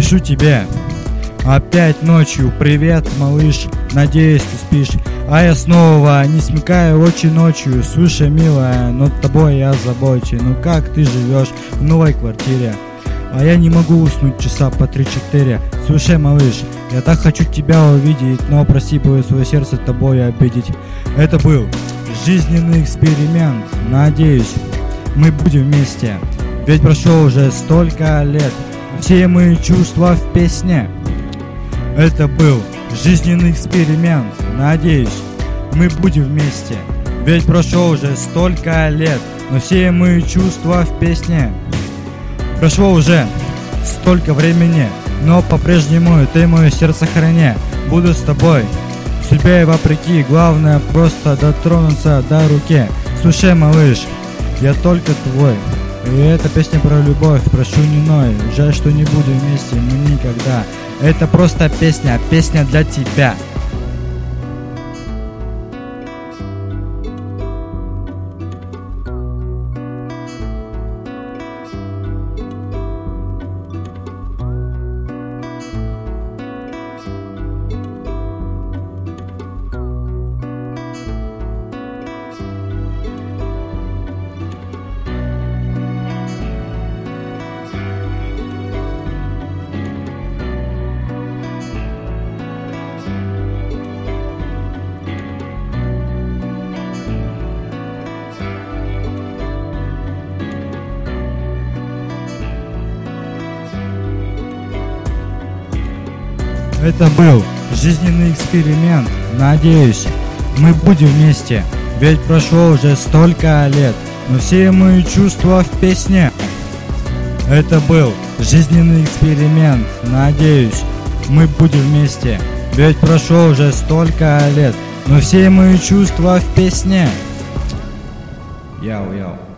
Пишу тебе опять ночью: привет, малыш, надеюсь, ты спишь. А я снова не смекаю очень ночью. Слушай, милая, над тобой я забочусь. Ну как ты живешь в новой квартире? А я не могу уснуть часа по 3-4. Слушай, малыш, я так хочу тебя увидеть, но прости, было свое сердце тобой обидеть. Это был жизненный эксперимент. Надеюсь, мы будем вместе. Ведь прошло уже столько лет. Все мои чувства в песне. Это был жизненный эксперимент. Надеюсь, мы будем вместе. Ведь прошло уже столько лет. Но все мои чувства в песне. Прошло уже столько времени, но по-прежнему ты мое сердце храни. Буду с тобой, судьбе вопреки. Главное просто дотронуться до руки. Слушай, малыш, я только твой. И эта песня про любовь, прошу не ной. Жаль, что не будем вместе, мы никогда. Это просто песня, песня для тебя. Это был жизненный эксперимент. Надеюсь, мы будем вместе. Ведь прошло уже столько лет. Но все мои чувства в песне. Это был жизненный эксперимент. Надеюсь, мы будем вместе. Ведь прошло уже столько лет. Но все мои чувства в песне. Яу-яу.